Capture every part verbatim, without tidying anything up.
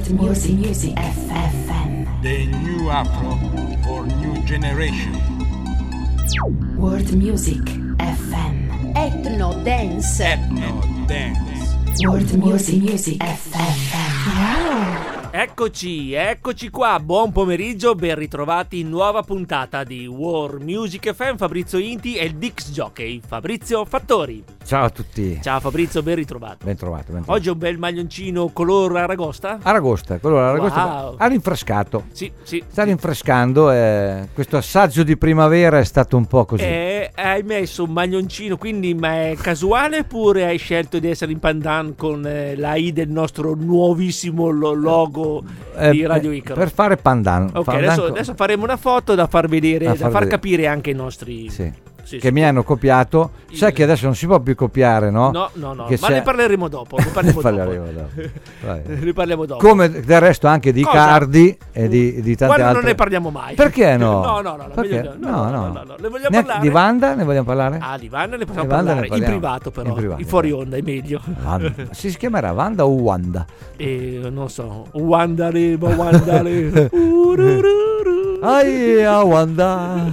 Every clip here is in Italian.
World Music Music F M. The new Afro for new generation. World Music F M. Ethno Dance. Ethno Dance. World Music Music F M. Wow. Eccoci, eccoci qua, buon pomeriggio, ben ritrovati in nuova puntata di World Music F M. Fabrizio Inti e il Dix Jockey, Fabrizio Fattori. Ciao a tutti. Ciao Fabrizio, ben ritrovato. Ben trovato, ben trovato. Oggi è un bel maglioncino color aragosta? Aragosta, colore aragosta. Wow. Ha rinfrescato. Sì, sì. Sta rinfrescando e questo assaggio di primavera è stato un po' così. E hai messo un maglioncino, quindi ma è casuale oppure hai scelto di essere in pandan con eh, la I del nostro nuovissimo lo- logo Eh, di Radio eh, Icaro? Per fare pandan. Ok, pandan adesso, co- adesso faremo una foto da far vedere, Da da far far vedere. capire anche ai nostri... Sì. Sì, che sì. mi hanno copiato. Il- Sai che adesso non si può più copiare, no? No, no, no, Che ma c'è- ne parleremo dopo. Ne parleremo, Ne parleremo dopo. dopo. Vai. Ne parliamo dopo. Come del resto anche di Cosa? Cardi e di, di tante Guarda, altre. non ne parliamo mai. Perché no? No, no, no, no, Perché? meglio- no, no, no, no, no. Ne vogliamo Neanche parlare? di Wanda ne vogliamo parlare? Ah, di Vanna ne possiamo Di Wanda parlare ne parliamo. in privato, però. In privato, In fuori vai. onda è meglio. Wanda. Si chiamerà Wanda o Wanda? E non so, Wandale, ma Wandale. Urururu. Aia, Wanda.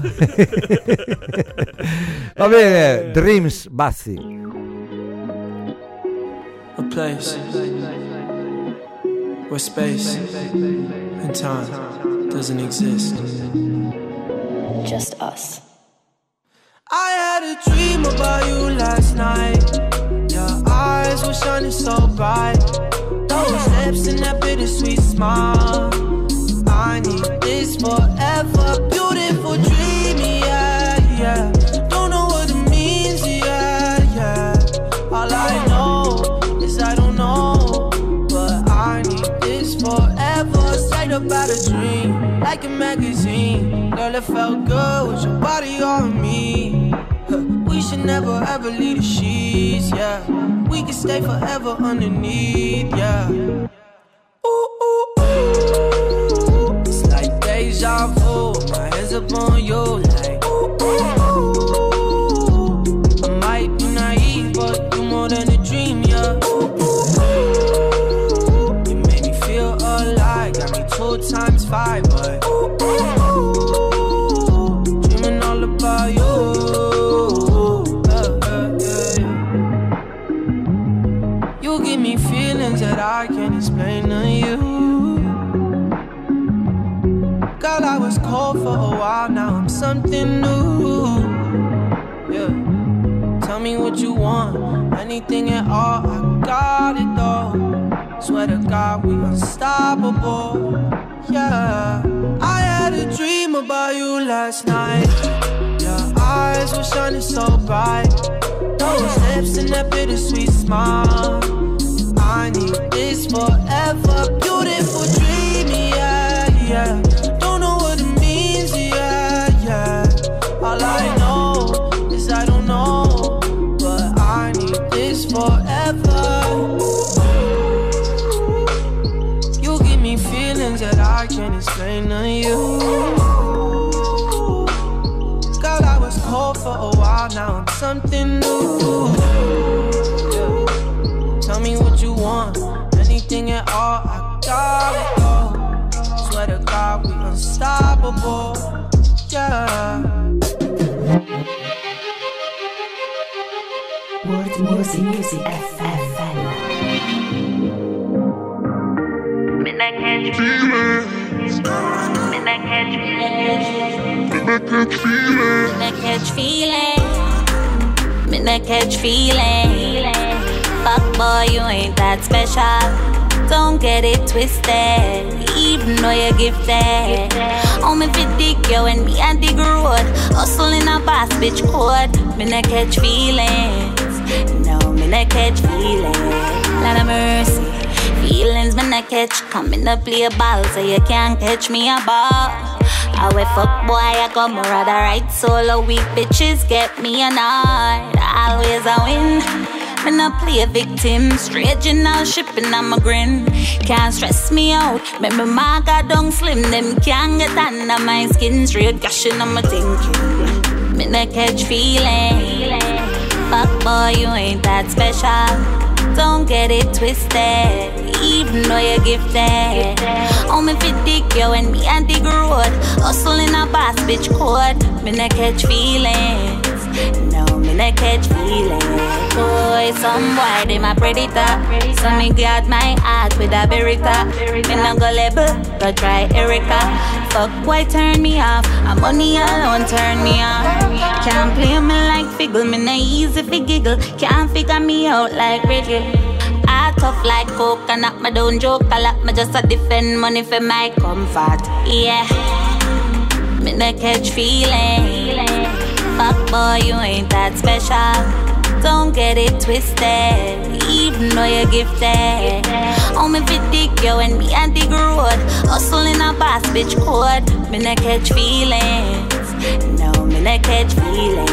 Va bene, Dreams Bazzi. A place where space and time doesn't exist. Just us. I had a dream about you last night. Your eyes were shining so bright. Those lips and that bittersweet smile. I need this forever. Beautiful dream, yeah, yeah. Don't know what it means, yeah, yeah. All I know is I don't know, but I need this forever. Straight up out a dream, like a magazine. Girl, it felt good with your body on me. Huh, we should never ever leave the sheets, yeah. We can stay forever underneath, yeah. Ooh, ooh, ooh. It's like deja vu. My hands up on you, like ooh, ooh. I might be naive, but you more than a dream, yeah. Ooh, ooh. You made me feel alive, got me two times five, but ooh, ooh. Dreaming all about you. Yeah, yeah, yeah. You give me feelings that I can't explain to you. Girl, I was cold for a while, now I'm something new. Yeah. Tell me what you want, anything at all, I got it though. Swear to God, we unstoppable. Yeah. I had a dream about you last night. Your eyes were shining so bright. Those lips and that bittersweet smile. I need this forever. Beautiful dream, yeah, yeah. Don't know what it means, yeah, yeah. All I know is I don't know, but I need this forever. You give me feelings that I can't explain to you. Girl, I was cold for a while, now I'm something new. Yeah. Tell me what you want, anything at all, I got it though. Swear to God, we unstoppable. Yeah. World Music Music F M. Midnight catch feelings. Midnight catch feelings. Midnight catch feelings. Midnight catch feelings. Fuck boy, you ain't that special. Don't get it twisted, even though you're gifted. I'm if you dig you and me and dig road. Hustling a boss bitch code. Me not catch feelings. No, me not catch feelings. Lot of mercy. Feelings me not catch. Come in to play ball so you can't catch me a ball. I wait fuck boy, I come rather right solo weak bitches get me a nod. Always a win. Me not play a victim, straight general shipping on my grin. Can't stress me out, make me mark a dung slim. Them can't get under my skin, straight gushing on my thinking. Me not catch feeling. Fuck boy, you ain't that special. Don't get it twisted, even though you're gifted. Oh, me fit dick you when me and dig road. Hustle in a boss bitch code. Me not catch feelings. No, me not catch feelings. Boy, some boy, they my predator. So me guard my heart with a berita. Me not go label, go try Erica. Fuck boy, turn me off. I'm money alone, turn me on. Can't play me like figgle. Me not easy fi giggle. Can't figure me out like Ricky. I tough like coconut, me don't joke a lot. Me just a defend money for my comfort. Yeah, me not catch feelings. Fuck boy, you ain't that special. Don't get it twisted, even though you're gifted. Oh, me fit dick you when me and dig road. Hustle in a boss bitch code. Me not catch feelings. No, me not catch feelings.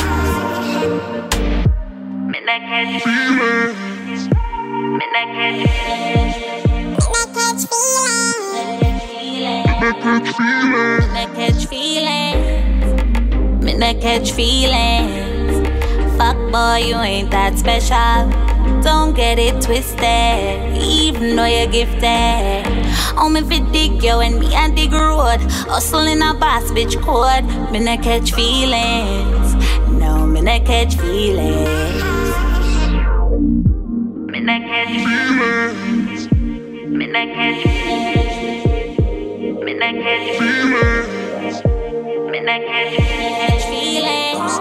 Me not catch feelings. Me not catch feelings. Me not catch feelings. Me not catch feelings. Me not catch feelings. Me not catch feelings. Fuck boy, you ain't that special. Don't get it twisted, even though you're gifted. Oh, me fit dick you when me and dig road. Hustle in a boss bitch code. Me not catch feelings. No, me not catch feelings. Me not catch feelings. Me not catch feelings. Me not catch feelings. Me not catch feelings.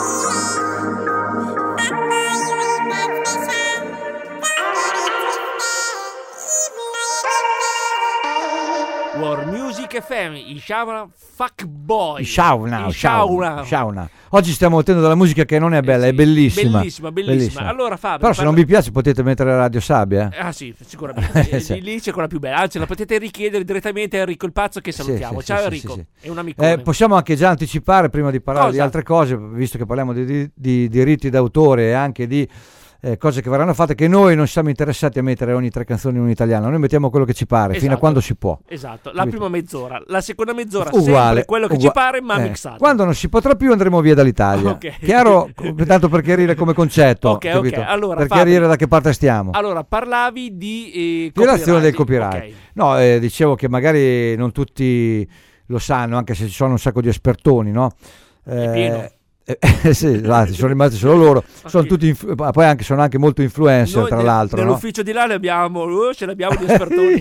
War Music F M, i Shauna Fuck Boy. I Shauna, I Shauna, Shauna. Oggi stiamo mettendo della musica che non è bella, eh sì, è bellissima. Bellissima, bellissima. bellissima. Allora Fabio, però se parla... non vi piace potete mettere Radio Sabbia. Eh? Ah sì, sicuramente. Eh, sì. Lì, lì c'è quella più bella. Anzi, la potete richiedere direttamente a Enrico il Pazzo, che salutiamo. Sì, sì, Ciao sì, Enrico, sì, sì. è un amico. Eh, possiamo anche già anticipare, prima di parlare Cosa? di altre cose, visto che parliamo di, di, di diritti d'autore e anche di eh, cose che verranno fatte, che noi non siamo interessati a mettere ogni tre canzoni in un italiano, noi mettiamo quello che ci pare, Esatto. fino a quando si può. Esatto, la prima mezz'ora, la seconda mezz'ora Uguale, sempre quello che uguale. ci pare, ma eh, mixato. Quando non si potrà più andremo via dall'Italia. Okay. Chiaro? Tanto per chiarire come concetto. Ok, capito? ok. Allora, per Fabio, chiarire da che parte stiamo. Allora, parlavi di eh, Violazione del copyright. copyright. Okay. No, eh, dicevo che magari non tutti lo sanno, anche se ci sono un sacco di espertoni, no? È pieno. Eh, sì, esatto, sono rimasti solo loro. Sono tutti influ- poi anche, sono anche molto influencer, Noi tra ne- l'altro. Nell'ufficio no? di là ne abbiamo, uh, ce l'abbiamo di espertoni.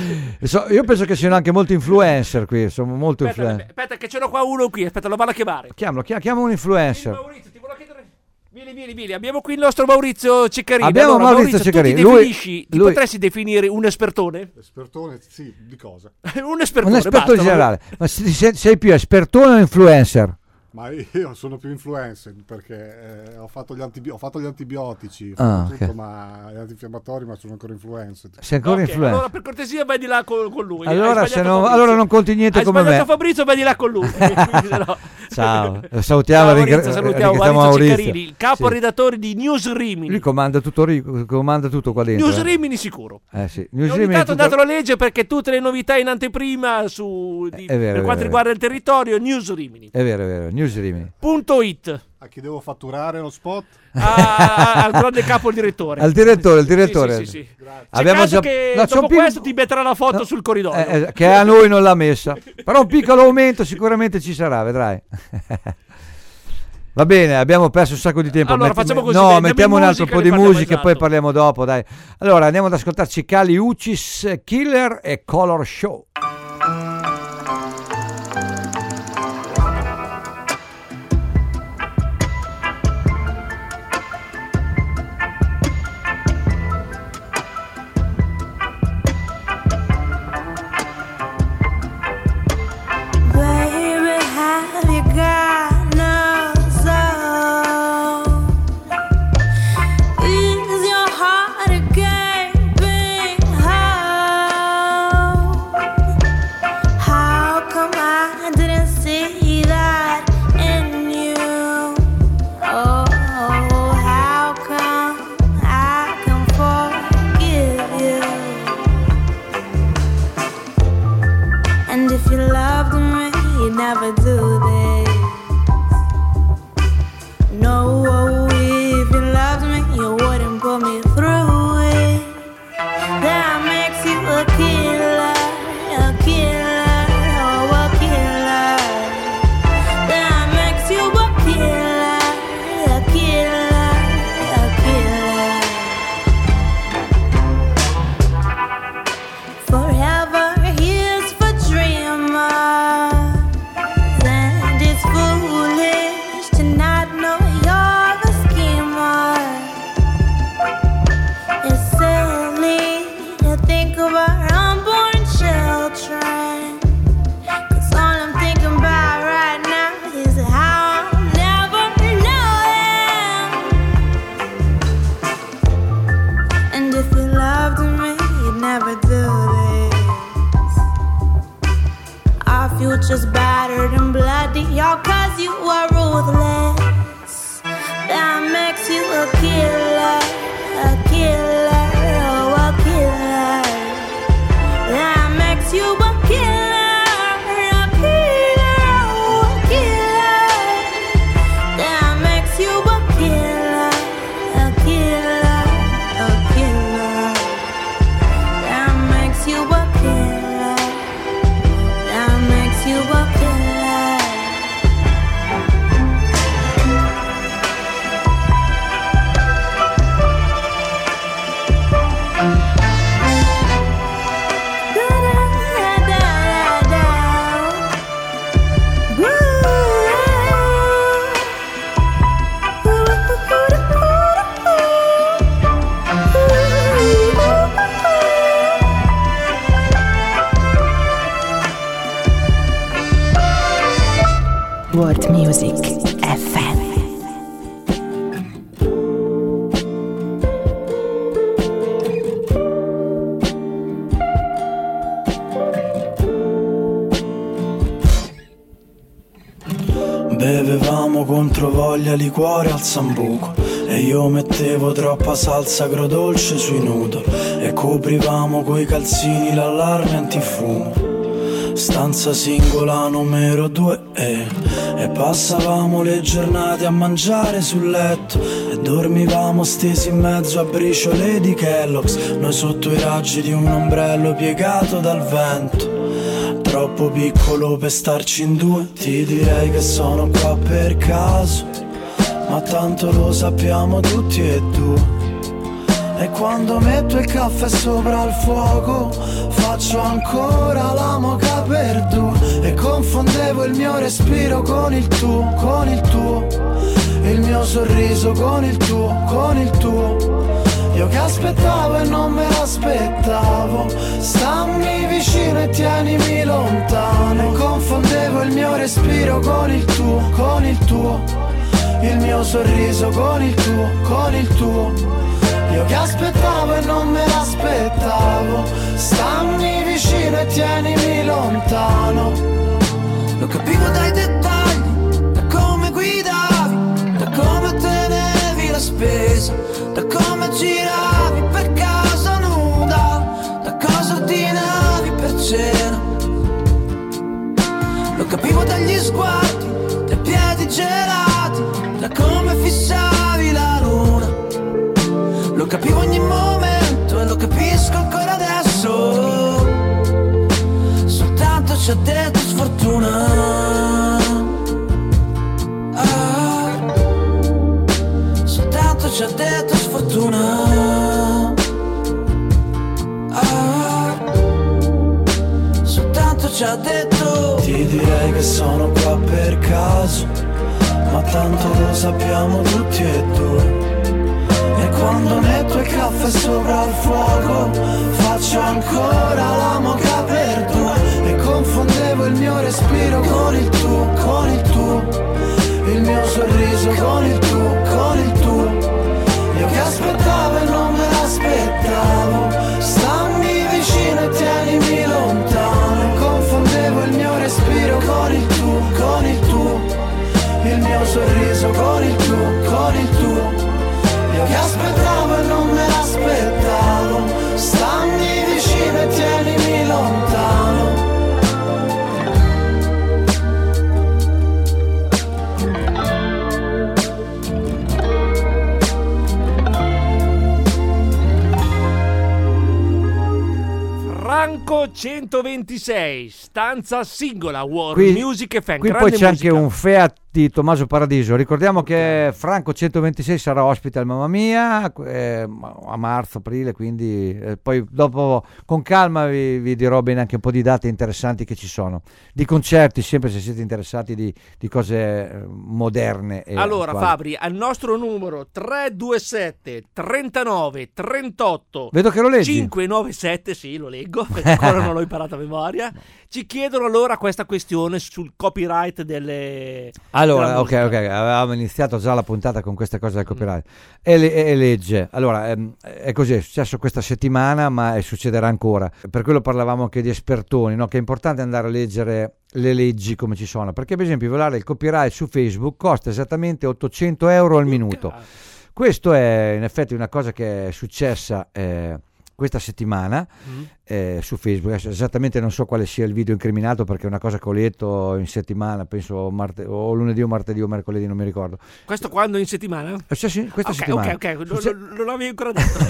So, io penso che siano anche molti influencer qui. Sono molto Aspetta, influencer. aspetta, che ce n'ho qua uno qui. Aspetta, lo vado a chiamare. Chiamalo, chiam- chiama un influencer. Maurizio, ti volevo chiedere. Vieni, vieni, vieni. Abbiamo qui il nostro Maurizio Ceccarini. Abbiamo allora, Maurizio Ceccarini. Tu ti, Lui- definisci, ti lui- potresti definire un espertone? Espertone, sì, di cosa? un espertone. Un esperto basta, generale. Ma sei, sei più espertone o influencer? Ma io sono più influencer perché eh, ho, fatto gli antibi- ho fatto gli antibiotici, ho Ah, fatto tutto, ok. ma gli antinfiammatori, ma sono ancora influencer. Sei ancora Ok, influencer. allora per cortesia vai di là con, con lui. Allora, Hai se sbagliato non, Fabrizio. allora non conti niente Hai come sbagliato me. Fabrizio, vai di là con lui. No. Ciao, salutiamo, Ciao, ringra- Maurizio, salutiamo ringraziamo Maurizio Ceccarini, il capo Sì. redattore di News Rimini. Lui comanda tutto, ri- comanda tutto qua dentro. News eh. Rimini sicuro. Eh sì. E News ogni Rimini tanto è tutto- andatelo a leggere, perché tutte le novità in anteprima su, di- È vero, è per vero, quanto è riguarda il territorio, News Rimini. È vero, è vero. News Rimini. Punto it. A chi devo fatturare lo spot? A- al grande capo il direttore. Al direttore, il direttore. Sì, sì, sì, sì. Grazie. C'è Abbiamo caso già- che no, c'è un dopo pic- questo ti metterà la foto No, sul corridoio. eh, eh, che a noi non l'ha messa. Però un piccolo aumento sicuramente ci sarà, vedrai. Va bene, abbiamo perso un sacco di tempo. Allora, Metti- facciamo così, no, dai, andiamo mettiamo in un altro musica, po' ne di parliamo, musica e esatto. poi parliamo dopo, dai. Allora, andiamo ad ascoltarci Kali Uchis, Killer e Color Show. Baby, have you got no soul? Is your heart a gaping hole? killer, a killer, oh, a killer. That makes you a killer, a killer, oh, a killer. That makes you a killer, a killer, a killer. That makes you a killer. That makes you a killer. World Music F M. Bevevamo contro voglia liquore al sambuco e io mettevo troppa salsa agrodolce sui noodle e coprivamo coi calzini l'allarme antifumo. Stanza singola numero due e, e passavamo le giornate a mangiare sul letto e dormivamo stesi in mezzo a briciole di Kellogg's, noi sotto i raggi di un ombrello piegato dal vento. Troppo piccolo per starci in due, ti direi che sono qua per caso, ma tanto lo sappiamo tutti e due. E quando metto il caffè sopra il fuoco faccio ancora la moka per due e confondevo il mio respiro con il tuo, con il tuo, il mio sorriso con il tuo, con il tuo. Io che aspettavo e non me l'aspettavo, stammi vicino e tienimi lontano. E confondevo il mio respiro con il tuo, con il tuo, il mio sorriso con il tuo, con il tuo. Io che aspettavo e non me l'aspettavo, stammi vicino e tienimi lontano. Lo capivo dai dettagli, da come guidavi, da come tenevi la spesa, da come giravi per casa nuda, da cosa ordinavi per cena. Lo capivo dagli sguardi, dai piedi gelati, da come fissavi la luna. Lo capivo ogni momento e lo capisco ancora adesso. Soltanto ci ha detto sfortuna. Ah, soltanto ci ha detto sfortuna. Ah, soltanto ci ha detto. Ti direi che sono qua per caso, ma tanto lo sappiamo tutti e due. E quando metto il caffè sopra il fuoco faccio ancora la moka per due e confondevo il mio respiro con il tuo, con il tuo, il mio sorriso con il tuo, con il tuo. Io che aspettavo e non me l'aspettavo, stammi vicino e tienimi lontano. Confondevo il mio respiro con il tuo, con il tuo, il mio sorriso con il tuo, con il tuo. Io che aspettavo e non me l'aspettavo, stammi vicino e tienimi lontano. Franco centoventisei, stanza singola, World Qui- Music F M. Qui grande poi c'è musica. anche un Fiat di Tommaso Paradiso. Ricordiamo che Franco centoventisei sarà ospite al Mamma Mia eh, a marzo, aprile, quindi eh, poi dopo con calma vi, vi dirò bene anche un po' di date interessanti che ci sono, di concerti, sempre se siete interessati di, di cose eh, moderne e Allora attuali. Fabri, al nostro numero tre due sette trentanove trentotto Vedo che lo leggi. cinquecentonovantasette, sì, lo leggo perché ancora non l'ho imparato a memoria. Ci chiedono allora questa questione sul copyright delle Allora, della ok, musica. ok, avevamo iniziato già la puntata con questa cosa del copyright. E, le- e legge. Allora, ehm, è così, è successo questa settimana, ma eh, succederà ancora. Per quello parlavamo anche di espertoni, no? Che è importante andare a leggere le leggi come ci sono. Perché, per esempio, violare il copyright su Facebook costa esattamente ottocento euro al minuto. Questo è in effetti una cosa che è successa eh, questa settimana Mm. eh, su Facebook. Adesso esattamente non so quale sia il video incriminato, perché è una cosa che ho letto in settimana, penso marte- o lunedì o martedì o mercoledì, non mi ricordo. Questo quando in settimana? Eh, sì, sì, questa Ok, settimana. ok, ok, Succe- non, non l'avevi ancora detto.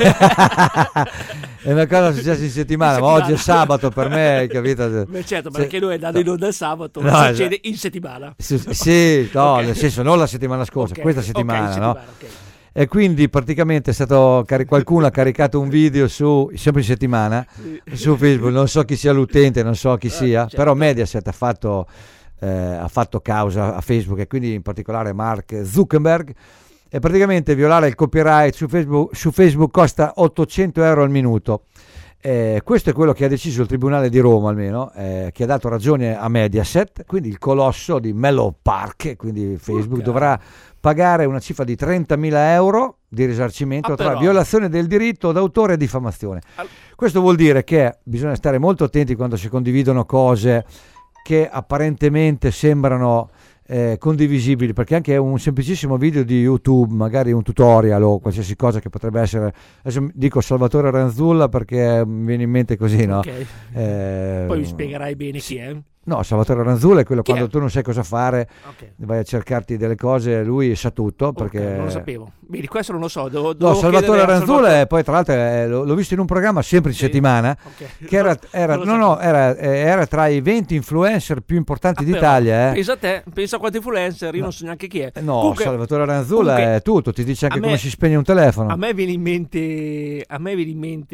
è una cosa successa in settimana, In ma oggi è settimana. sabato per me, hai capito? Beh, certo, Se- perché noi andando in onda il sabato No, succede esatto. in settimana. Sì, sì, no, Ok. nel senso non la settimana scorsa, Ok, questa ok, settimana, in no? settimana, ok. E quindi praticamente è stato cari- qualcuno ha caricato un video su, sempre in settimana, su Facebook, non so chi sia l'utente, non so chi sia, certo. però Mediaset ha fatto, eh, ha fatto causa a Facebook, e quindi in particolare Mark Zuckerberg, e praticamente violare il copyright su Facebook, su Facebook costa ottocento euro al minuto. Eh, questo è quello che ha deciso il Tribunale di Roma, almeno, eh, che ha dato ragione a Mediaset, quindi il colosso di Menlo Park, quindi Facebook Urca. dovrà pagare una cifra di trentamila euro di risarcimento Ah, tra però. violazione del diritto d'autore e diffamazione. Al- Questo vuol dire che bisogna stare molto attenti quando si condividono cose che apparentemente sembrano eh, condivisibili, perché anche un semplicissimo video di YouTube, magari un tutorial o qualsiasi cosa che potrebbe essere, adesso dico Salvatore Ranzulla perché mi viene in mente così, no? Ok. Eh, Poi mi spiegherai bene chi è. No, Salvatore Ranzulla è quello Chi è? quando tu non sai cosa fare, Ok. vai a cercarti delle cose, lui sa tutto, perché Ok, non lo sapevo. Bene, questo non lo so. Devo, No, devo Salvatore chiedere a Ranzulla, Salvatore- è, poi tra l'altro eh, l'ho, l'ho visto in un programma sempre in Sì. settimana, Ok. che era, No, era- non lo no, no, sapevo. era, eh, era tra i venti influencer più importanti Ah, però, d'Italia. Eh. Pensa a te, pensa a quanti influencer, io non so neanche chi è. No, Comunque, Salvatore Ranzulla comunque, è tutto, ti dice anche a me- come si spegne un telefono. A me viene in mente. A me viene in mente.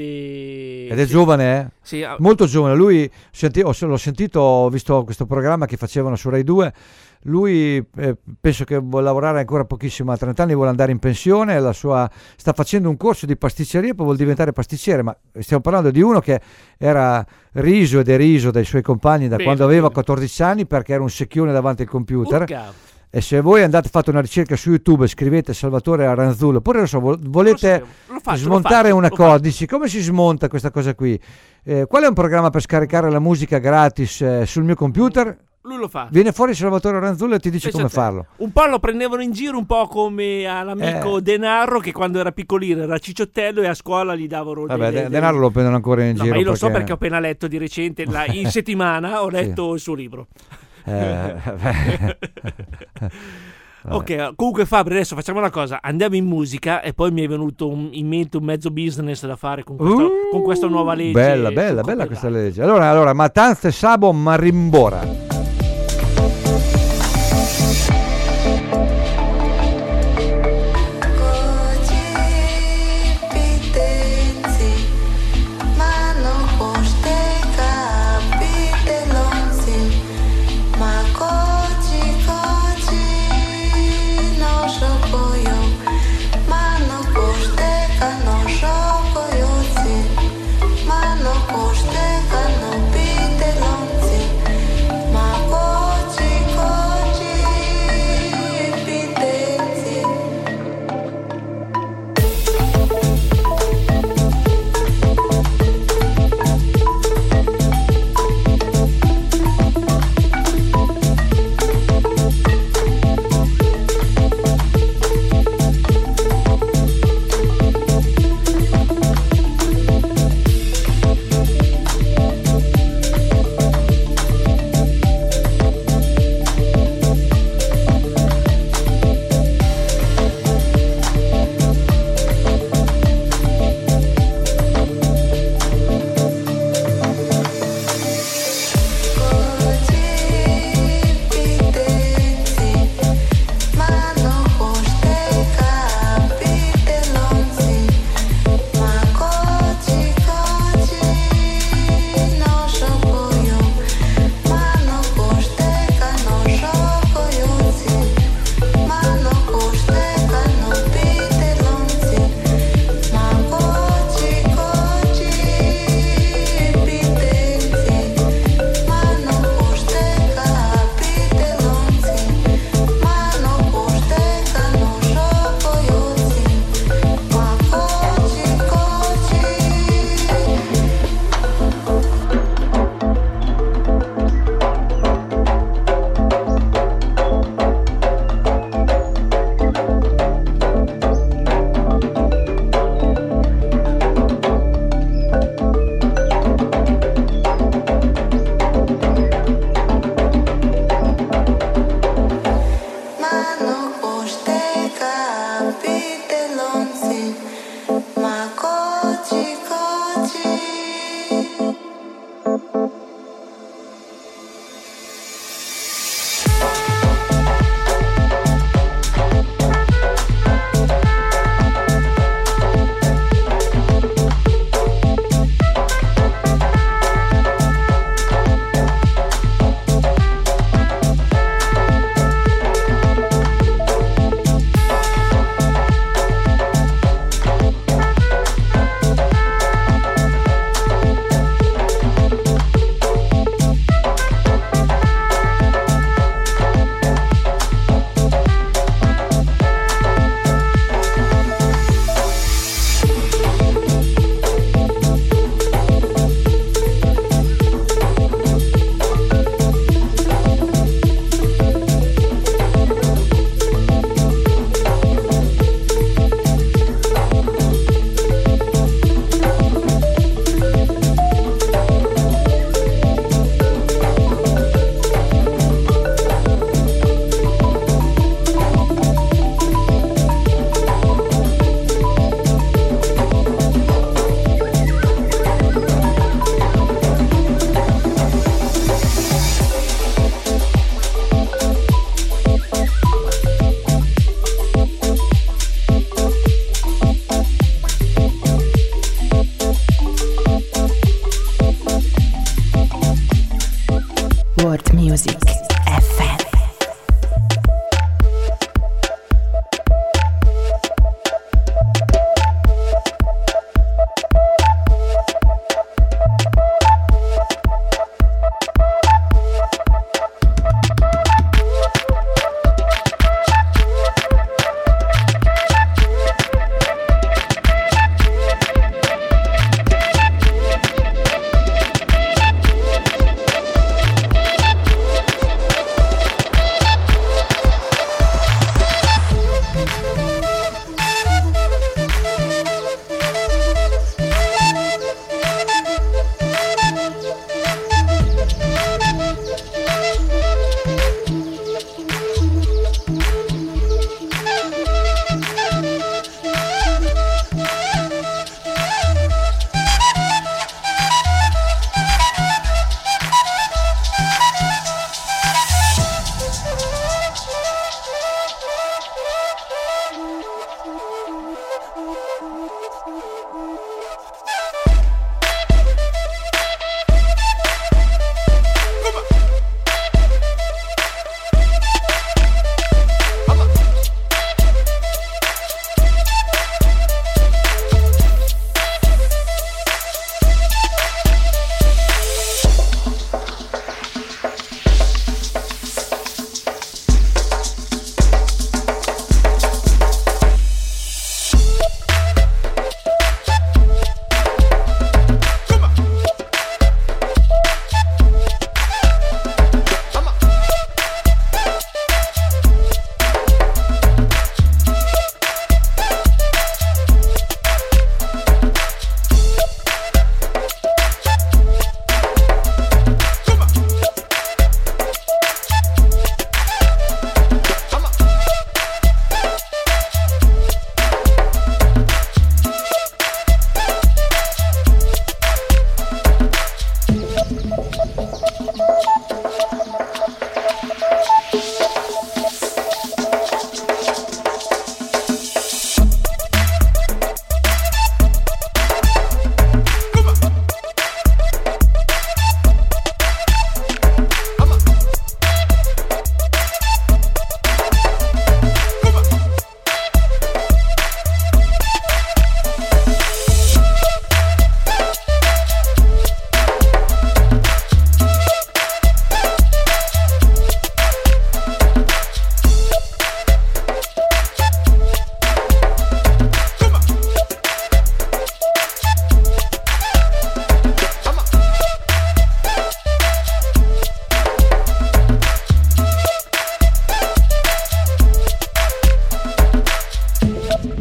Ed è sì, giovane, eh? Sì, ah, Molto giovane. Lui, senti- ho- l'ho sentito, ho visto questo programma che facevano su Rai due. Lui eh, penso che vuole lavorare ancora pochissimo, a trenta anni vuole andare in pensione, la sua, sta facendo un corso di pasticceria, poi vuol diventare pasticcere, ma stiamo parlando di uno che era riso e deriso dai suoi compagni da Bene, quando aveva bene. quattordici anni, perché era un secchione davanti al computer. urca. E se voi andate, fate una ricerca su YouTube, scrivete Salvatore Ranzulla, oppure non so, vol- Non lo volete sapevo. Lo faccio, smontare lo faccio, una lo cosa, faccio. dici come si smonta questa cosa qui? Eh, qual è un programma per scaricare la musica gratis eh, sul mio computer? Lui lo fa. Viene fuori Salvatore Ranzulla e ti dice Pensa come a te. farlo. Un po' lo prendevano in giro, un po' come all'amico Eh. Denaro, che quando era piccolino era cicciottello e a scuola gli davano Vabbè, delle- De- delle- denaro lo prendono ancora in No, giro. ma io lo so perché ho appena letto di recente, la- in settimana ho Sì. letto il suo libro. Eh, vabbè. Ok, comunque Fabri, adesso facciamo una cosa, andiamo in musica e poi mi è venuto un- in mente un mezzo business da fare con, questo- Uh, con questa nuova legge. Bella, sul bella, bella copyright. questa legge. Allora, allora Matanza e Sabo Marimbora. Ma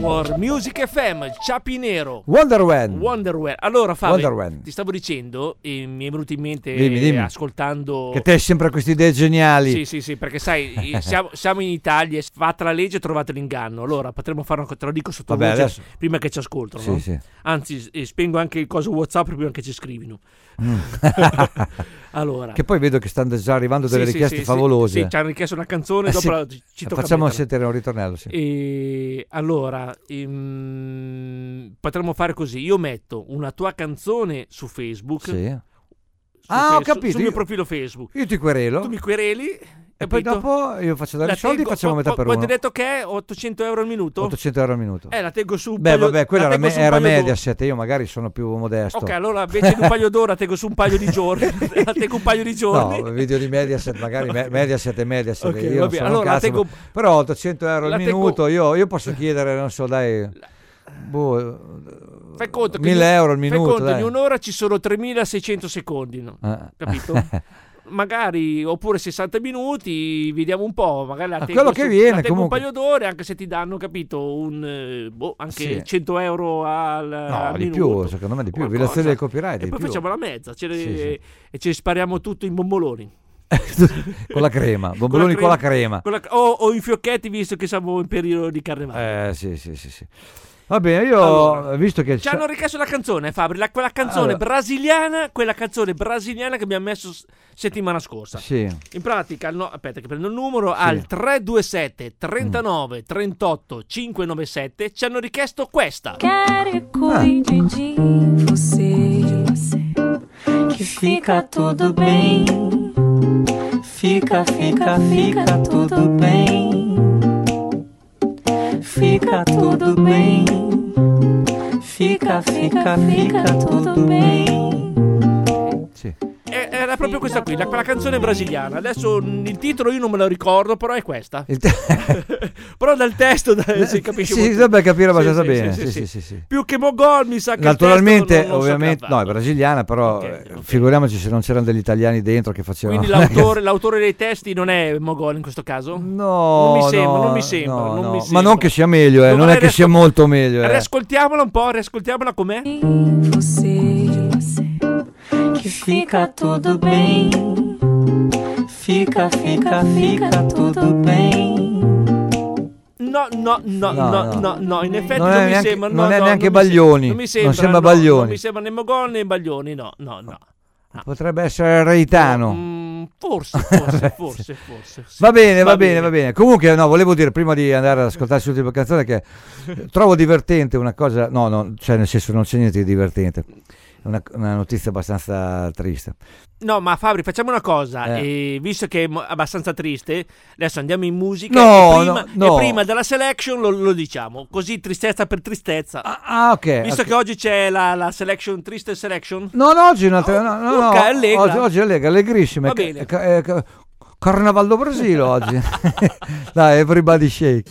War Music F M, Ciapi Nero, Wonderland. Wonderland. Allora Fabio, Wonderland. ti stavo dicendo e mi è venuto in mente Dimmi, dimmi. ascoltando Che te hai sempre queste idee geniali. Sì, sì, sì, perché sai, siamo, siamo in Italia, fatta la legge, trovate l'inganno. Allora potremmo fare una cosa, te lo dico sottovoce. Vabbè, adesso... prima che ci ascoltano, sì, no? sì. Anzi, eh, spengo anche il coso WhatsApp prima che ci scrivino. Mm. Allora, che poi vedo che stanno già arrivando delle sì, richieste sì, favolose. Sì, sì, ci hanno richiesto una canzone, eh, dopo sì. la, ci tocca Facciamo metterla. sentire un ritornello, sì. E allora ehm, potremmo fare così: io metto una tua canzone su Facebook, sì. su Ah, fe- ho capito. su, sul mio Io- profilo Facebook. Io ti querelo. Tu mi quereli e poi capito? dopo io faccio dare La i soldi e tengo- facciamo qu- metà qu- per quanto uno. hai detto che è ottocento euro al minuto? ottocento euro al minuto. Eh, la tengo su un Beh, paio, vabbè, quella la era, tengo me- su un era paio d'ora. Mediaset, io magari sono più modesto. Ok, allora invece di un paio d'ora tengo su un paio di giorni. La tengo un paio di giorni. No, video di Mediaset, magari me- Mediaset e Mediaset. Ok, io va non bene. so un Allora, la cazzo, tengo- però ottocento euro al la tengo- minuto, io, io posso chiedere, non so, dai, boh, Fai conto che mille in- euro al fai minuto. conto, dai. in un'ora ci sono tremilaseicento secondi, no? Ah. Capito? Magari oppure sessanta minuti, vediamo un po', magari la Ah, tengo, quello che su- viene, la tengo comunque. un paio d'ore, anche se ti danno, capito, un eh, boh, anche Sì. cento euro al, No, al di minuto. più, secondo me di più, Qualcosa. violazione del copyright E di poi più. facciamo la mezza, ce le- Sì, sì. e ci spariamo tutto in bomboloni. Con la crema, bomboloni con la crema. Con la- o, o in fiocchetti, visto che siamo in periodo di carnevale. Eh, sì, sì, sì, sì. Va bene, io Allora, visto che Ci hanno richiesto la canzone, Fabri, la- quella canzone Allora. brasiliana, quella canzone brasiliana che abbiamo messo s- settimana scorsa. Sì. In pratica, no, aspetta che prendo il numero, al tre due sette trentanove trentotto cinquecentonovantasette ci hanno richiesto questa. Quero e cuide de você, que fica tudo bem. Fica, fica, fica tudo bem. Fica tudo bem. Fica, fica, fica tudo bem. Sì. E- Era proprio questa qui, la, quella canzone brasiliana. Adesso mm, il titolo io non me lo ricordo, però è questa. Il te- Però dal testo dai, si capisce sì, molto. dovrebbe capire Sì, abbastanza sì, bene. sì, Sì, sì, sì, sì. sì, sì. Più che Mogol mi sa che Naturalmente, il testo non- non so ovviamente, che ha no, è fatto. brasiliana, però Ok, eh, ok. figuriamoci se non c'erano degli italiani dentro che facevano. Quindi l'autore, l'autore dei testi non è Mogol in questo caso? No, non mi sembra, no, non mi sembra, no, non no. mi Ma sembra. non che sia meglio, eh, non è Dovrei che sia riascol- molto meglio. Eh. Riascoltiamola un po', riascoltiamola com'è. Você, que fica tudo bem. Fica, fica, fica tudo bem. No, no, no, No, no, no. no, no, in effetti Non non, è mi neanche- sembra. no, non è no, neanche non mi sem- Baglioni, Non mi non sembra, sembra no, Baglioni. Non mi sembra né Mogol né Baglioni, no, no, no. Potrebbe essere Reitano. Mm, forse, forse, forse, forse. sì. Va bene, va, bene, va bene. Comunque, no, volevo dire prima di andare ad ascoltarsi l'ultima canzone che eh, trovo divertente una cosa. No, no, cioè nel senso non c'è niente di divertente. È Una, una notizia abbastanza triste. No, ma Fabri, facciamo una cosa. Eh. E visto che è mo- abbastanza triste, adesso andiamo in musica. No, e, prima, no, no. e prima della selection lo, lo diciamo. Così tristezza per tristezza. Ah, ok. Visto ok. che oggi c'è la, la selection, triste selection. No, no, oggi è un'altra. No, no, no, ok, allegra. oggi, oggi è allegra, allegrissima. Va È ca- bene. è ca- è ca- Carnaval do Brasile oggi. Dai, everybody shake.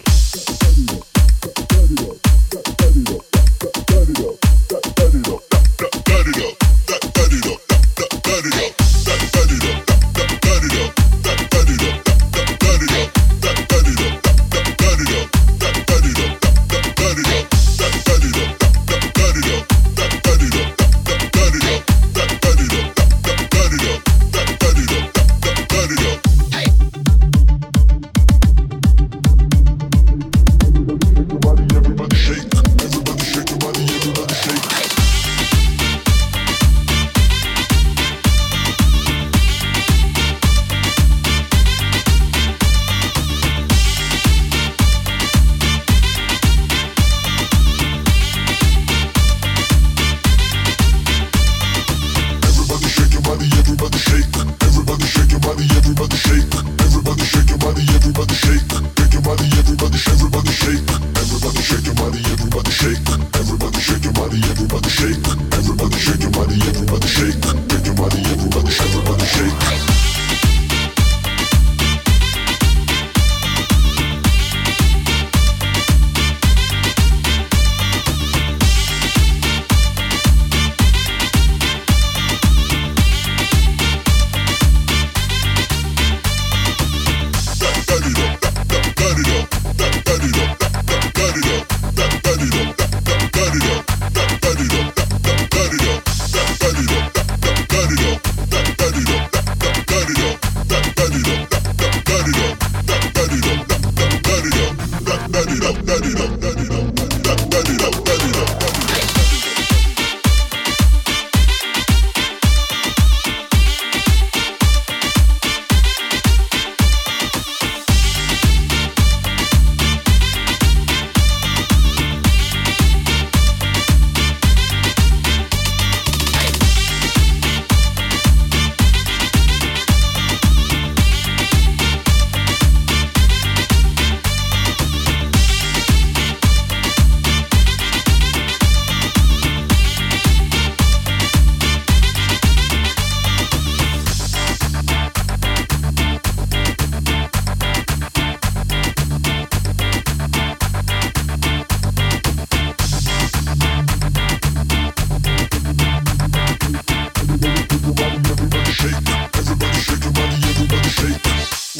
Everybody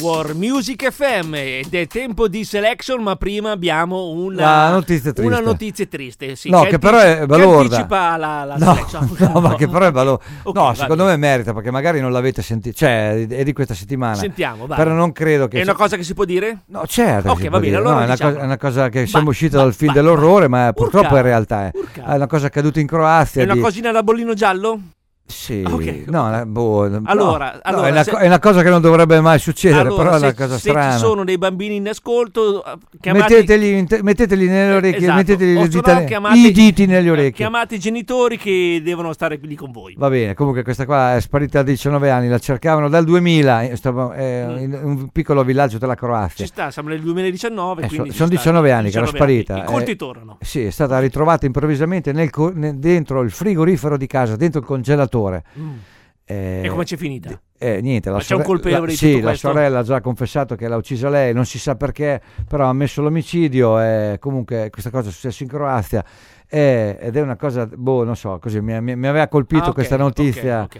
War Music F M ed è tempo di selection, ma prima abbiamo una La notizia triste. Una notizia triste, sì, no, che, che però è balorda. Che anticipa la, la no, selection. no, ma che però è balorda. Okay, no, secondo me merita, perché magari non l'avete sentito, cioè è di questa settimana. Sentiamo, vai. Però non credo che È una cosa che si può dire? No, certo. Ok, va bene, allora no, è, una diciamo. cosa, è una cosa che Vai, siamo usciti vai, dal film vai, dell'orrore, vai. ma purtroppo Urca, in realtà è, urca. è una cosa accaduta in Croazia. È una di... cosina da bollino giallo? Sì, Okay. no, una- boh, no, Allora, no, allora, è, una, se- co- è una cosa che non dovrebbe mai succedere, Allora, però è una se, cosa se strana. ci sono dei bambini in ascolto, chiamate Mettetegli, in te- metteteli nelle orecchie, esatto. metteteli O le se no dita- chiamate- i diti nelle orecchie. chiamate i genitori che devono stare lì con voi. Va bene, comunque questa qua è sparita a diciannove anni, la cercavano dal duemila, eh, stava- eh, Mm. in un piccolo villaggio della Croazia. Ci sta, siamo nel duemiladiciannove, Eh, quindi so- sono ci sta. diciannove anni che era diciannove anni. sparita. I conti eh, tornano. Sì, è stata ritrovata improvvisamente nel co- ne- dentro il frigorifero di casa, dentro il congelatore. Mm. Eh, E come c'è finita? Eh, niente, la Ma c'è un sore- colpevole la- di sì, tutto la questo? sorella ha già confessato che l'ha uccisa lei, non si sa perché, però ha ammesso l'omicidio e comunque questa cosa è successa in Croazia e- ed è una cosa, boh, non so, così mi, mi- mi aveva colpito Ah, ok, questa notizia. ok, ok.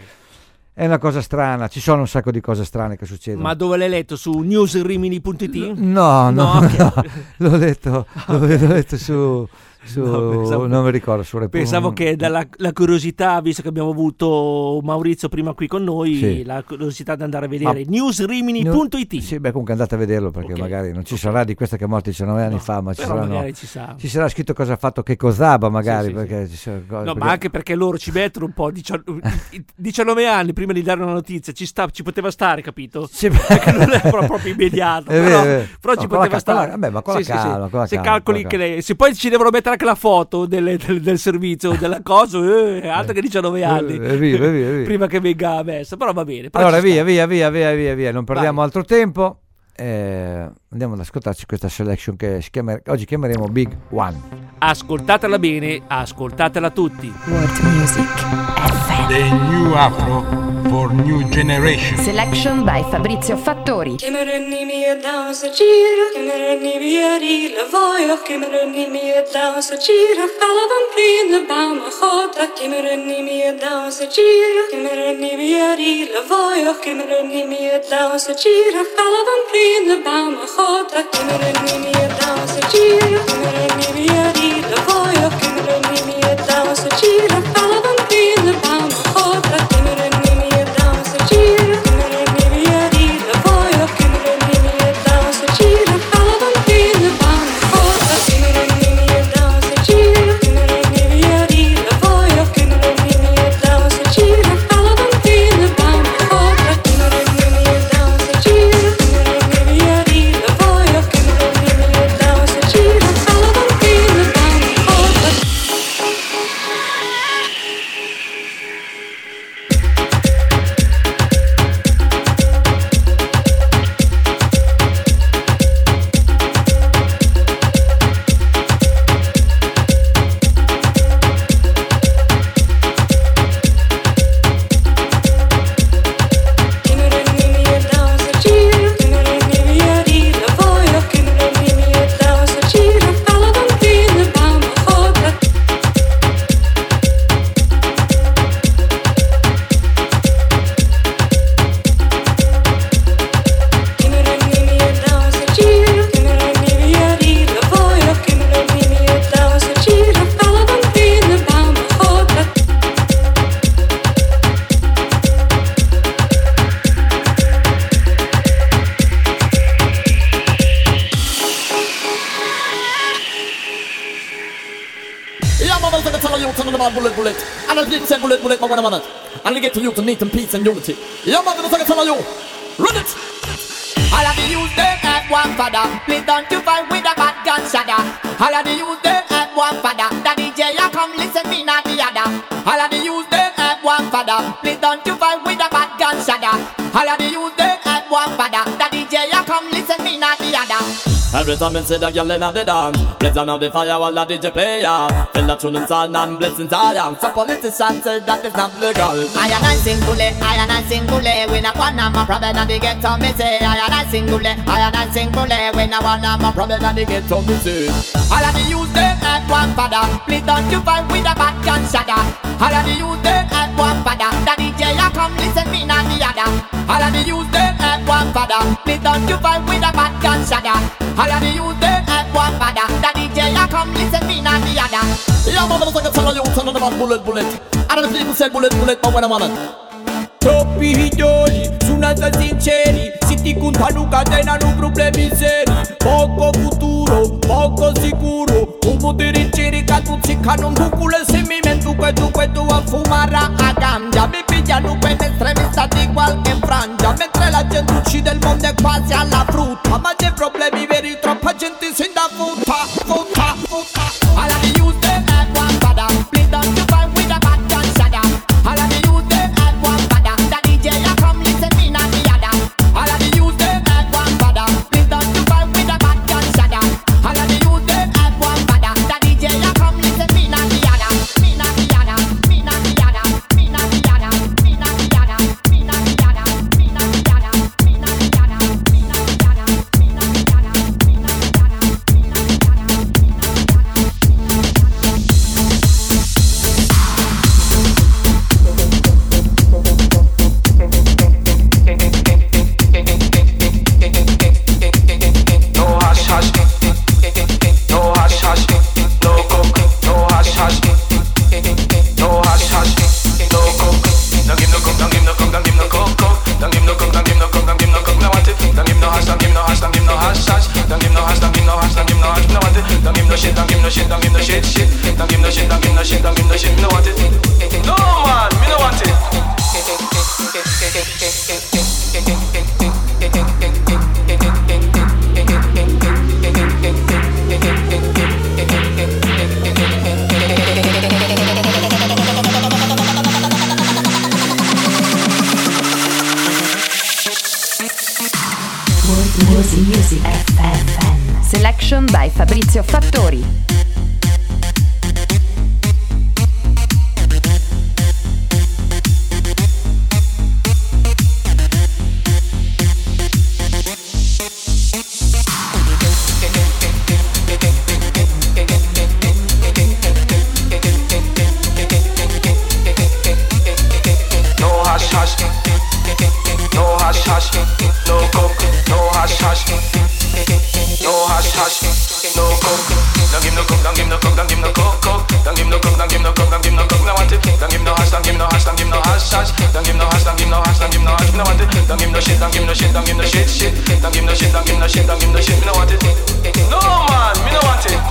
È una cosa strana, ci sono un sacco di cose strane che succedono. Ma dove l'hai letto? Su newsrimini punto it? No, no, No, ok. no, l'ho letto, l'ho, l'ho letto su, su No, pensavo- non mi ricordo, su Repubblica. Pensavo che dalla la curiosità, visto che abbiamo avuto Maurizio prima qui con noi, Sì. la curiosità di andare a vedere Ma- newsrimini punto it. Sì, beh, comunque andate a vederlo perché Ok. magari non ci sarà di questa che è morta diciannove anni No, fa, ma ci, però saranno, magari ci sa. ci sarà scritto cosa ha fatto che Kozaba magari, Sì, sì, perché ci sono cose- No, perché- ma anche perché loro ci mettono un po' diciannove diciannove anni prima di dare una notizia, ci, sta, ci poteva stare, capito? Sì, Perché non è pro- proprio immediato, È vero, però, è vero. però No, ci con la poteva ca- stare. con la- vabbè, ma con la Sì, sì, sì. calma, con la Se calma, calcoli con la che le- se poi ci devono mettere anche la foto delle- del, del servizio, della cosa, eh, altro che diciannove anni, Eh, è vero, è vero, è vero. prima che venga messa, però va bene. Però Allora ci sta. via, via, via, via, via, via, non perdiamo Vai. altro tempo. Eh, andiamo ad ascoltarci questa selection che si chiama- oggi chiameremo Big One. Ascoltatela bene, ascoltatela tutti. World Music F M. The new Afro for new generation. Selection by Fabrizio Fattori. Che me renni mia da sta gira, che me renni via di la voglio, che me renni mia da sta gira, alla vampina bama khota, che me renni mia da sta gira, che me renni via di la voglio, che me renni mia da sta gira, alla vampina bama khota, che me renni mia da sta gira, che me renni via di la voglio, che me renni mia da sta gira, alla vampina bama khota, che me renni mia da sta gira, che me renni via di la voglio, che me renni mia da sta gira, alla vampina bama khota, che me renni mia da sta gira, che me renni via di la voglio, che me renni mia da sta gira, alla vampina bama khota, che me renni mia da sta gira, che me renni via di la voglio, che me renni mia da sta gira, alla vampina bama khota. Che me renni mia da sta gira, che me renni via di la voglio, che me renni mia da sta gira, alla vampina bama khota. Che me renni mia da sta gira, che me renni via di la voglio, che me renni mia da sta gira, alla vampina bama khota. Yeah, mother, I tell you, tell them about bullet, bullet. And I did say bullet, bullet, my one minute. And I get to you to need some peace and unity. Yeah, mother, I tell you, run it. All of the youth them have one father. Please don't you fight with a bad gun shudder. All of the youth them have one father. The D J ya come listen me not the other. All of the youth them have one father. Please don't you fight with a bad gun shudder. All of the youth them have one father. The D J ya come listen me not the other. Every time I see the girl in the dance, blitz on the fire while the D J play ya. Fill the tune and sound and blitzing tire. So politicians say that is not legal. I and I sing bullet, I and I sing bullet. When I want my problem and they get to me say I and I sing bullet, I and I sing bullet. When I want my problem and they get to me say all of the youth them have one father. Please don't you fight with a bad gun shudder. All of the youth them have one father. The D J ya come listen me not the other. All of the youth them have one one father. Me don't you fight with a bad gun shada. All of the youth they have one father. The D J a come listen me not the other. Yeah, man, I'm tell you, tell them about bullet, bullet. I don't know if people say bullet, bullet, but when I'm on it. Troppi idoli, suonate sinceri. Se ti contano catena non problemi seri. Poco futuro, poco sicuro. Un potere in cerca, tu ziccano un culo. E se mi mento che tu che tu a fumare a ganja. Mi pigliano per estremista di qualche frangia. Mentre la gente uccide il mondo è quasi alla frutta. Ma dei problemi veri, troppa gente si da futta, futta, futta. All of the youth they have one father. Please don't you fight with a bad gun shada. All of the youth they have one father. The D J a come listen me not the other. All of the youth they have one father. Please don't you fight with a bad gun shada. All of the youth they have one father. The D J a come listen me not the other. Me not the other. Me not the other. Me not the other. Me not the other. Me not the other. Me not the other. Me not the other. Me not the other. Me not the other. Me not the other. No hush hush, no hush hush, no coke, no hush hush, no hush hush, no coke. Don't give no coke, don't give no coke, don't give no coke, coke. Don't give no coke, don't give no coke, don't give no coke. No want it. Don't give no hush, don't give no hush, don't give no hush hush. Don't give no hush, don't give no hush, don't give no hush. No want it. Don't give no shit, don't give no shit, don't give no shit, shit. Don't give no shit, don't give no shit, don't give no shit. Me no want it. No man, me no want it. Music, Music F M. Selection by Fabrizio Fattori. No hush hush, no hush hush, no coke, no hush hush, no hush hush, no coke. Don't give no coke, don't give no coke, don't give no coke, coke. Don't give no coke, don't give no coke, don't give no coke. No want it. Don't give no hush, don't give no hush, don't give no hush hush. Don't give no hush, don't give no hush, don't give no hush. No want it. Don't give no shit, don't give no shit, don't give no shit, shit. Don't give no shit, don't give no shit, don't give no shit. Me no want it. No man, me no want it.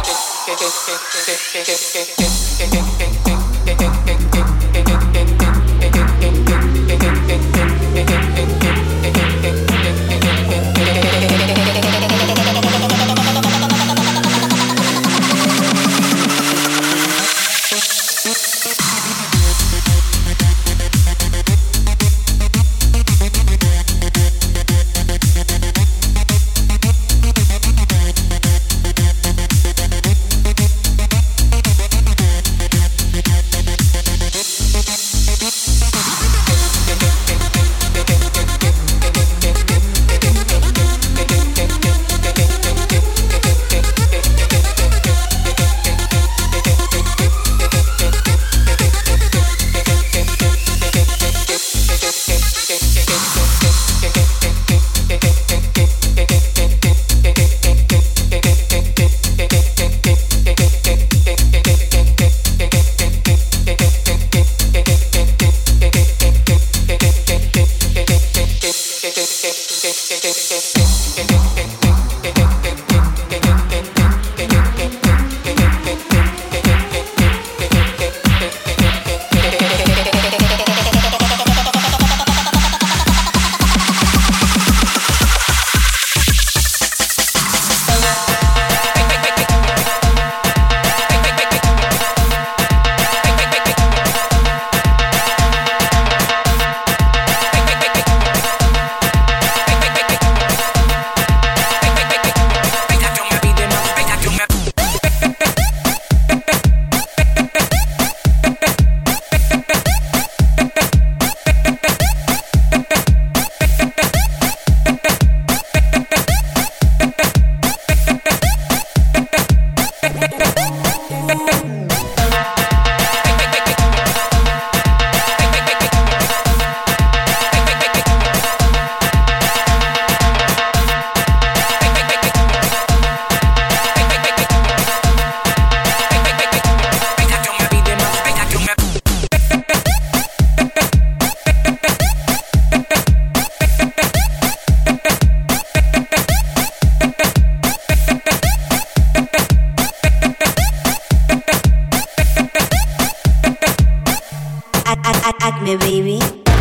Dale, baby.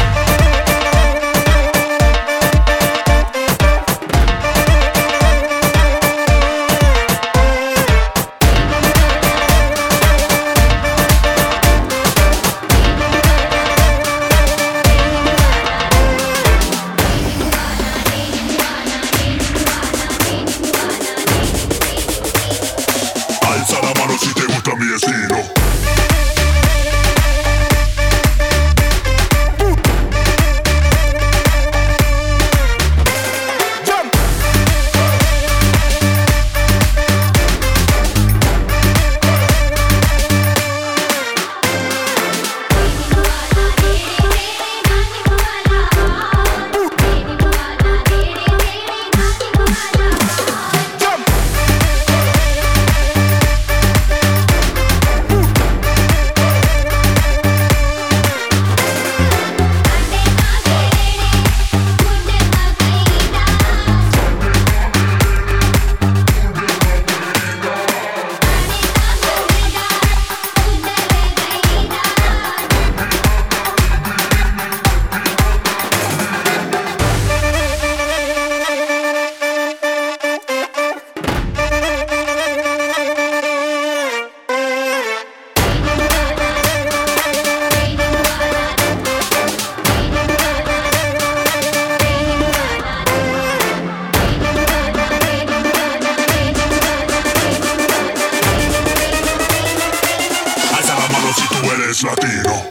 Alza la mano si te gusta mi estilo. Latino.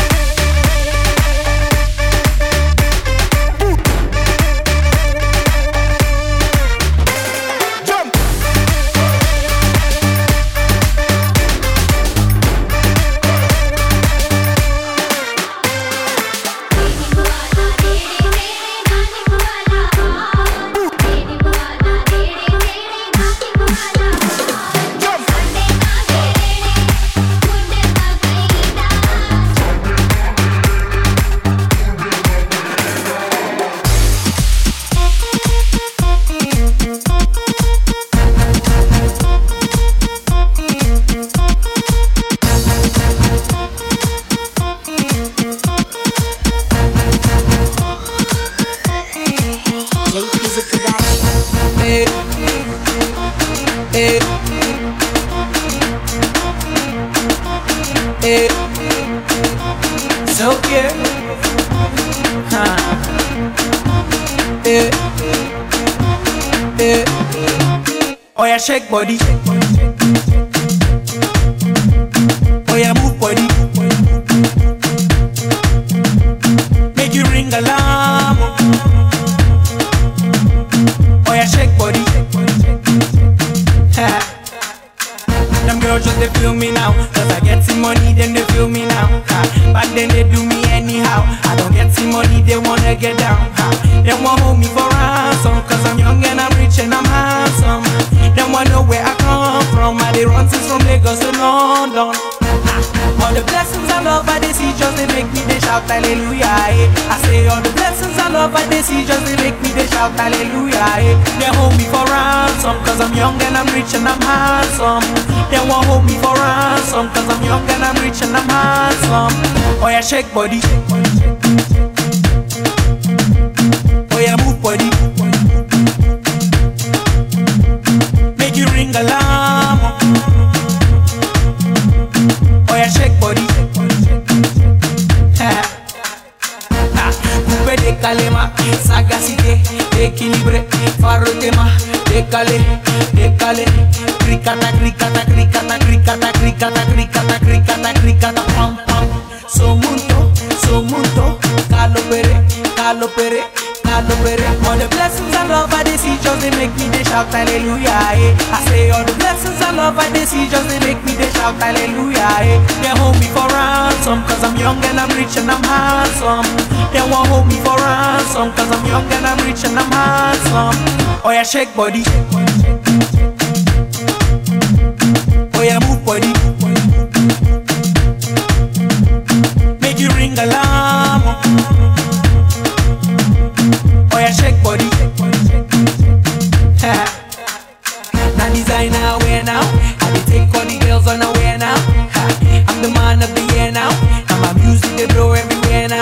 So yeah, huh. Yeah, yeah. Oh yeah, shake body. Oh yeah, move body. Make you ring alarm. Oh yeah, shake body. Ha. Them girls just they feel me now. Cause I get some money, then they feel me now. Ha. But then they do me anyhow. I don't get some money, they wanna get down. Ha. They want hold me for ransom. Cause I'm young and I'm rich and I'm handsome. They wanna know where I come from. I they run since from Lagos to London. All the blessings I love I they see just they make me they shout hallelujah. Eh. I say all the blessings I love I they see just they make me they shout hallelujah. Eh. They hold me for ransom cause I'm young and I'm rich and I'm handsome. They won't hold me for ransom cause I'm young and I'm rich and I'm handsome. Oh yeah, shake body. Oh yeah, move body. Make you ring alarm. Oh yeah, shake body. Coupe de calema, sagacité, équilibré, faro tema, décalé, décalé, cricata, cricata, cricata, cricata, cricata, cricata, cricata, cricata, pam pam. So mundo, so mundo, calo pere, calo pere, calo pere. All the blessings I love I they see just they make me they shout hallelujah. Eh. I say all the blessings I love I they see just they make me they shout hallelujah. Eh. They hold me for ransom cause I'm young and I'm rich and I'm handsome. They won't hold me for ransom cause I'm young and I'm rich and I'm handsome. Oh yeah, shake body. Oh yeah, move body. Make you ring alarm. Oh yeah, shake body. Now designer wear now. I be take all the girls on the way now. Ha. I'm the man of the year now. And my music they blow everywhere now.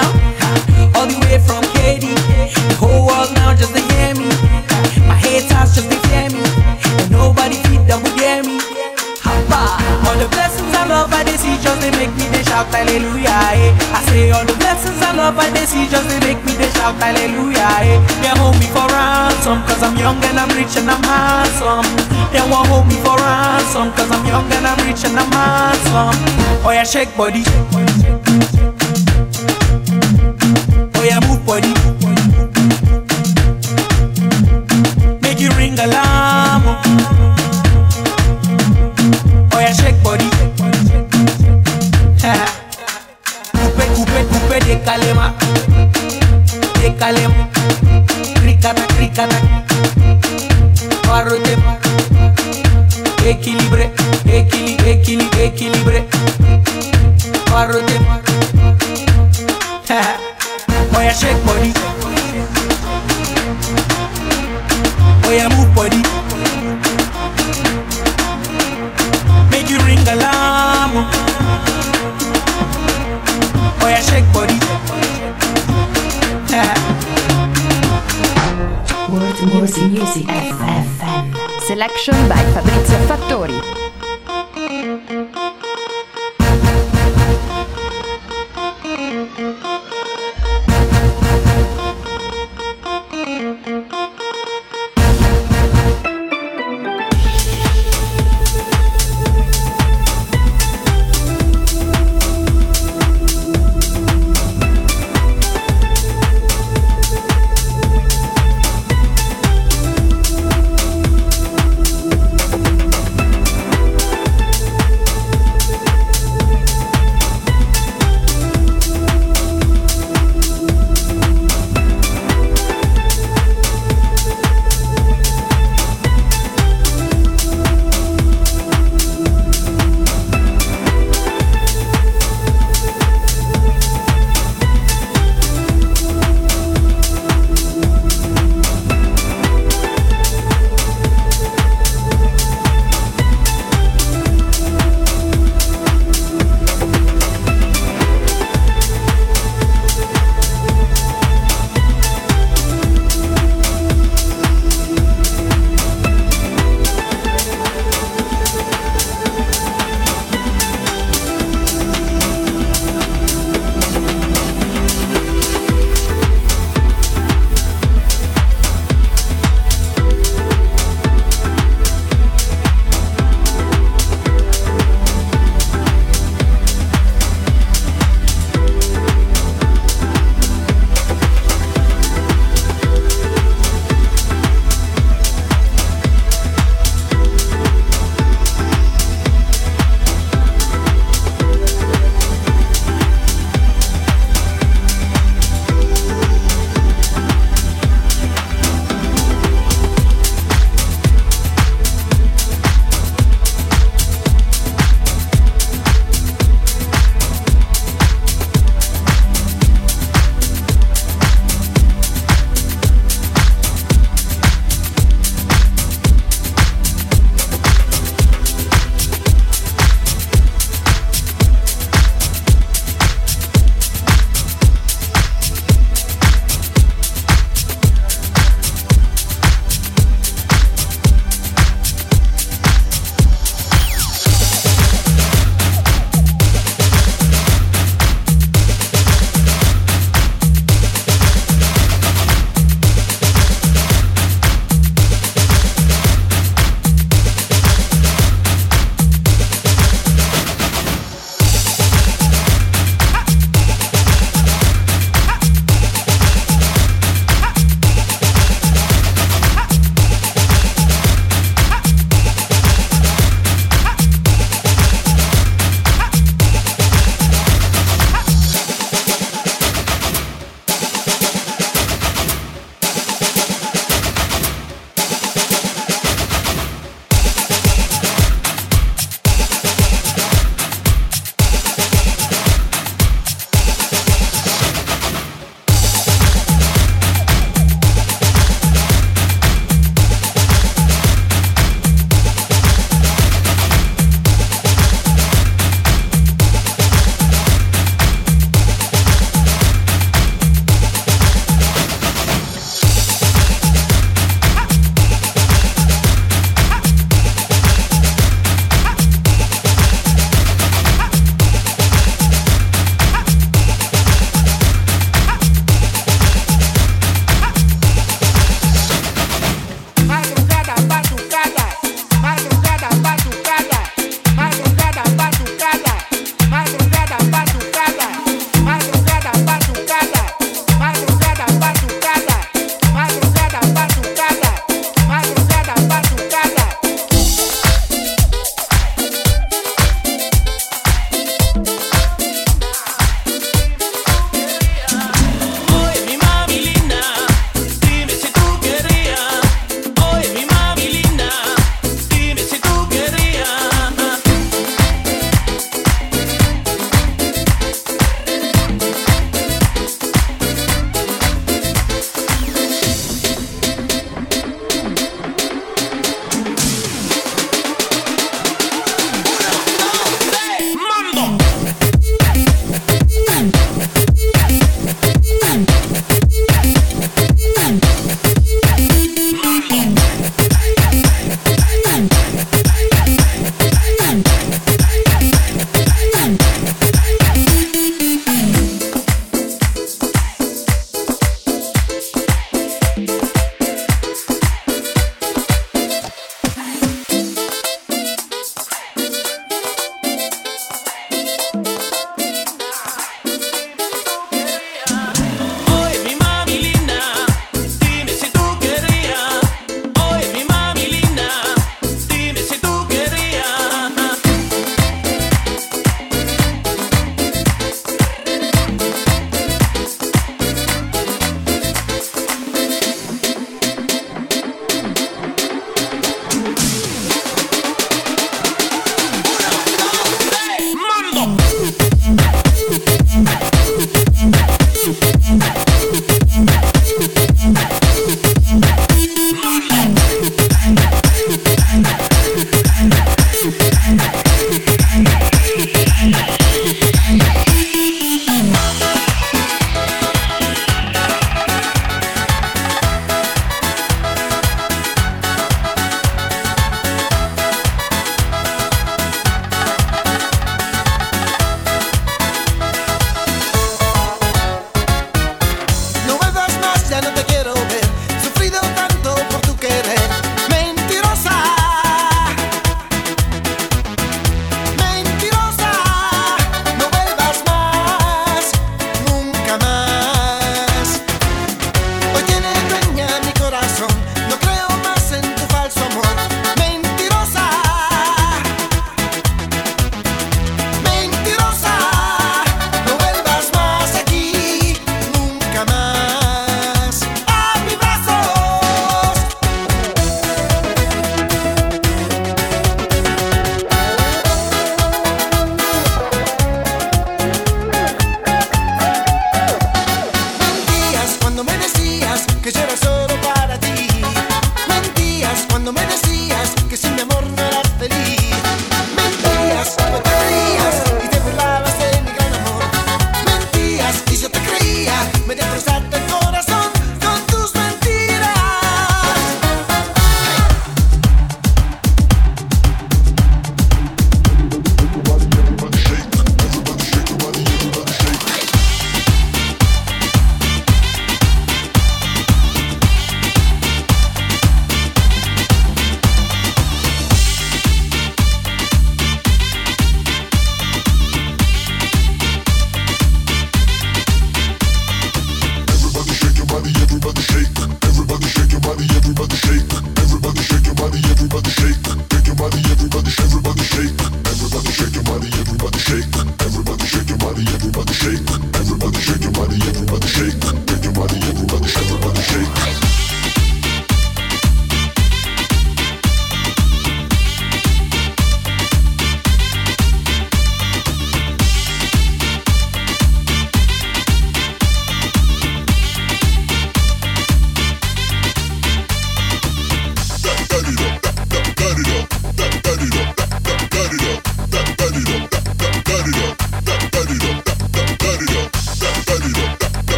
shout hallelujah, eh. I say all the blessings I love and they see just they make me they shout hallelujah, eh. They hold me for ransom cause I'm young and I'm rich and I'm handsome. They won't hold me for ransom cause I'm young and I'm rich and I'm handsome. Oh yeah, shake body. Oh yeah, move body. Make you ring alarm. Oh yeah, shake body. Coupe, coupe, coupe, décalema. Décalema. Cricata, cricata. Arrote. Équilibré, équilibré, équilibré, équilibré. Arrote. Oh yeah, shake body. Oh yeah, move body. Make you ring alarm. Oh yeah, shake body. World Music Music F M. Selection by Fabrizio Fattori.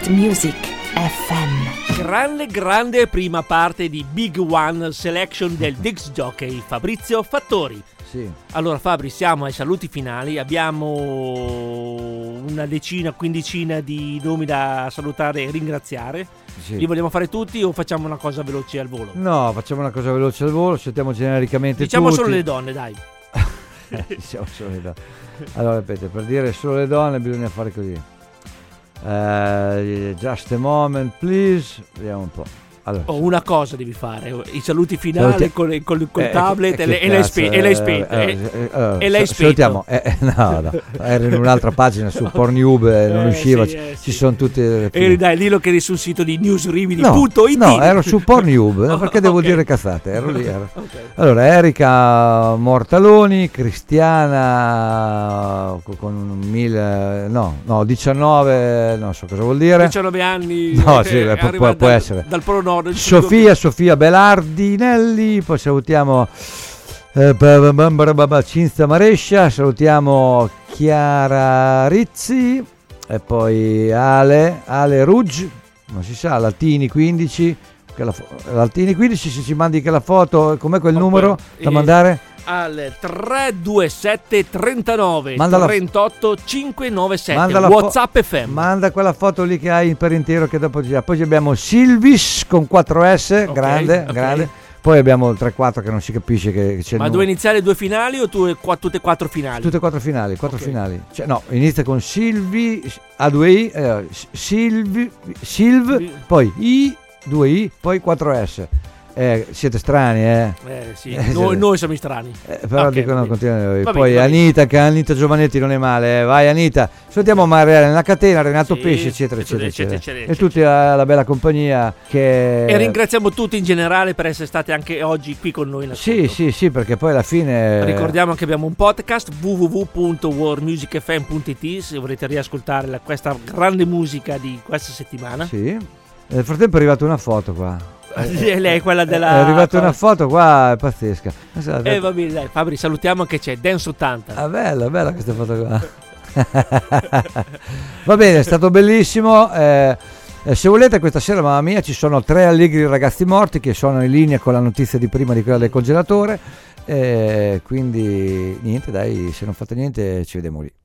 World Music F M. Grande, grande prima parte di Big One Selection del Disc Jockey Fabrizio Fattori. Sì. Allora Fabri, siamo ai saluti finali, abbiamo una decina, quindicina di nomi da salutare e ringraziare. Sì. Li vogliamo fare tutti o facciamo una cosa veloce al volo? No, facciamo una cosa veloce al volo, sentiamo genericamente Diciamo tutti. solo le donne, dai. Diciamo solo le donne. Allora, ripeto, per dire solo le donne bisogna fare così. Uh, just a moment, please. Vediamo un po'. Allora, Oh, una cosa devi fare, i saluti finali Saluti- con, con, con il Eh, tablet che e, le- e l'hai spe- cazzo, e l'hai eh, spento. eh, e- eh, eh, e l'hai sa- spento. salutiamo, eh, eh, no, no, era in un'altra pagina su Pornhub, eh, non Eh, usciva, sì, ci, eh, ci sono tutte. E dai, dillo che eri sul sito di newsrimini No, punto it. no, ero su Pornhub, no, perché devo Ok. dire cazzate, ero lì. Ero. Ok. Allora, Erika Mortaloni, Cristiana con- con mille, no, no, diciannove, non so cosa vuol dire. diciannove anni. No, eh, sì, beh, può- arriva può dal- essere. Dal Polo Nord. il Sofia, Sofia Belardinelli, poi salutiamo eh, ba- ba- ba- ba- ba- Cinzia Marescia, salutiamo Chiara Rizzi e poi Ale, Ale Ruggi, non si sa, Latini quindici, che la fo- Latini quindici, se ci mandi che la foto, com'è quel numero da eh, mandare? al tre due sette trentanove Mandala- trentotto cinquecentonovantasette Manda la fo- WhatsApp F M. Manda quella foto lì che hai per intero che dopo gira. Poi abbiamo Silvis con quattro S, grande, ok. grande. Poi abbiamo il tre quattro che non si capisce che, che c'è il Ma numero. due iniziali e due finali o tu, qua- tutte e quattro finali? Tutte e quattro finali, quattro Ok. finali. Cioè, no, inizia con Silvi, A due I, eh, Silvi, Silv, poi I, due I, poi quattro S. Eh, siete strani, eh? Eh sì, Eh, noi, siete- noi siamo strani. Eh, però Ok, dicono va bene. continuano. Va Poi bene, va bene. Anita, che Anita Giovanetti non è male, eh. Vai Anita. Salutiamo Mariella nella catena, Renato Sì, Pesce, eccetera, eccetera, eccetera, eccetera, eccetera. E tutti la, la bella compagnia che... E ringraziamo tutti in generale per essere stati anche oggi qui con noi in ascolto. Sì, sì, sì, perché poi alla fine... Ricordiamo che abbiamo un podcast w w w punto world music f m punto i t se volete riascoltare la- questa grande musica di questa settimana. Sì. Nel frattempo è arrivata una foto qua. E lei è quella della... È arrivata una foto qua, è pazzesca. Eh va bene, dai, Fabri, salutiamo che c'è Dance ottanta. Ah, bella, bella questa foto qua. Va bene, è stato bellissimo. Eh, eh, se volete, questa sera, mamma mia, ci sono tre allegri ragazzi morti che sono in linea con la notizia di prima di quella del congelatore. Eh, quindi niente, dai, se non fate niente, ci vediamo lì.